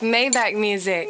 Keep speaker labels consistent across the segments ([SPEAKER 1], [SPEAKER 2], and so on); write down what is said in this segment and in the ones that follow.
[SPEAKER 1] Maybach music.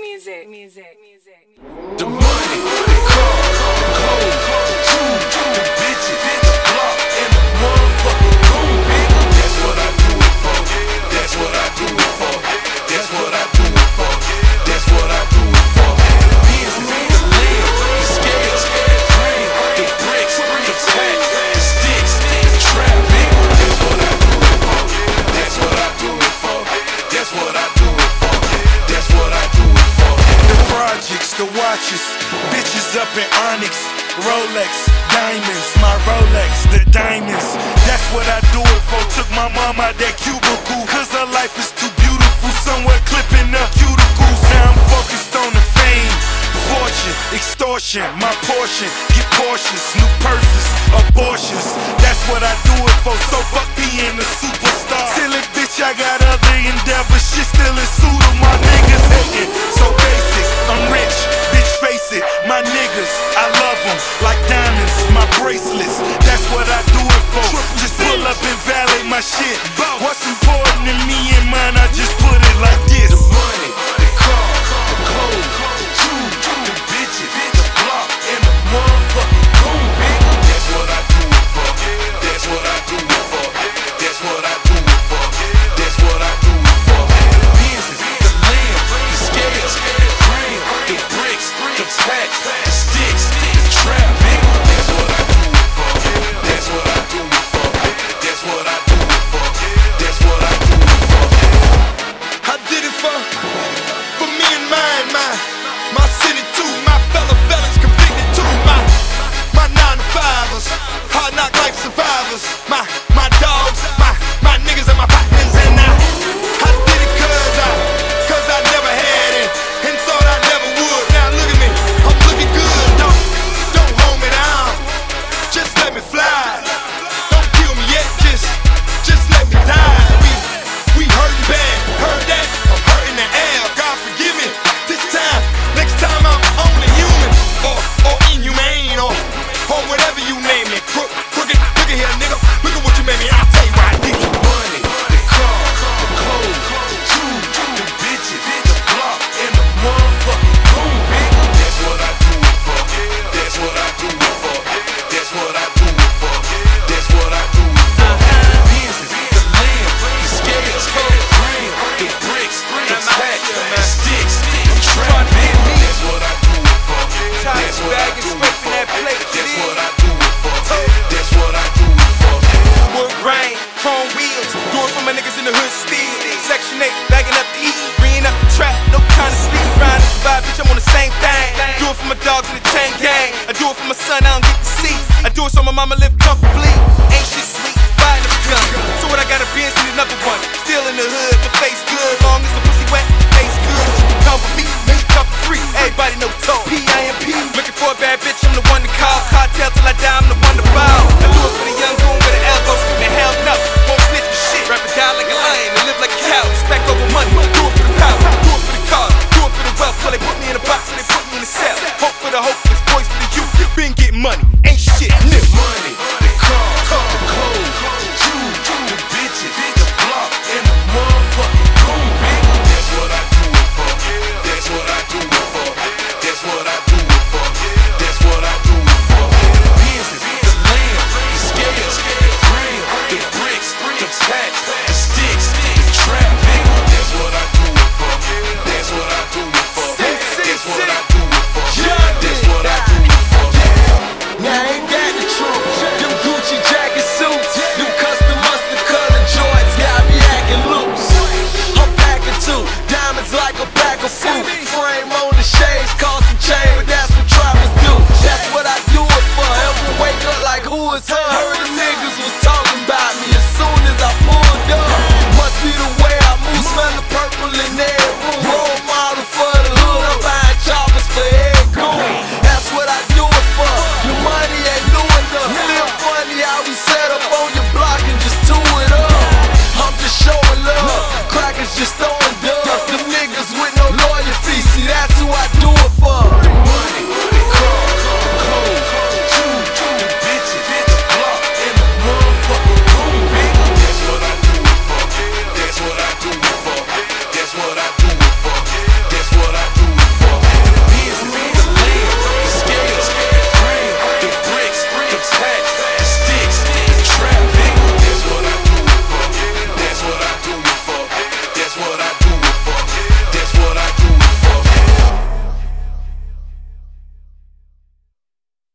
[SPEAKER 2] The money, the car, the clothes, the jewels, the bitches, the block, and the motherfucking room, nigga. That's what I do it for. That's what I do it for. That's what I do it for. That's what I do it for. The business, the land, the scales, the grain, the bricks, the packs, the sticks, the trap, nigga. That's what I do it for. That's what I do it for. That's what I do it for. That's what I do it for. The projects, the watches, bitches up in Onyx, Rolex, diamonds, my Rolex, the diamonds. That's what I do it for. Took my mom out that cubicle, cause her life is too beautiful. Somewhere clipping up cuticles. Now I'm focused on the fame, fortune, extortion, my portion. Get Porsches, new purses, abortions. That's what I do it for. So fuck being a superstar. Silly bitch, I got other endeavors. Shit still is suitable. My niggas hating, so basic. I'm rich, bitch, face it. My niggas, I love them like diamonds, my bracelets. That's what I do it for. Just pull up and valet my shit. What's important to me and mine, I just put it like this. The money, the car, the clothes, the jewels, the bitches, the block, and the motherfucking room, nigga. That's what I do it for. That's what I do it for. That's what I do it for. That's what I do it for. The business, the land, the scales, the grain, the bricks, the packs, the sticks, the trap, nigga. That's what I do it for. That's what I do it for. That's what I do it for. That's what I do it for.
[SPEAKER 3] I did it for me and mine, my city too, my fellow felons convicted too, my 9-to-5ers, hard knock life survivors, my dogs, my niggas and my partners, and I did it cause I never had it and thought I never would. Now look at me, I'm looking good. Don't hold me down, just let me fly. Don't kill me yet, just let me die. We hurting bad, heard that? I'm hurting the air. God forgive me. This time, next time I'm only human or inhumane or whatever you name it. Crooked, look at here, nigga. Look at what you made me. I'll tell you why I did it.
[SPEAKER 2] The money, the car, the clothes, the jewels, the bitches, the block, and the motherfucking room, nigga. That's what I do it for. That's what I do it for. That's what I do it for. That's what I do it for. The business, the land, the scales, the grain, the bricks, the packs, the sticks, the trap, nigga. That's what I do it for. That's what I do it for. That's what I do it for. That's what I do it for.
[SPEAKER 3] Wood grain, chrome wheels, do it for my niggas in the hood still. Section 8, bagging up the eat, bringing up the trap, no time to sleep. Trying to survive, bitch, I'm on the same thing. Do it for my dogs in the chain gang. I do it for my son, I don't get to see. I do it so my mama live comfortably. Ain't shit sweet, buying a gun. So what I got a Benz and another one. Still in the hood, but face good. Long as the pussy wet, face good. Come with me, make it come for free. Everybody know toe. P.I.M.P. Looking for a bad bitch, I'm the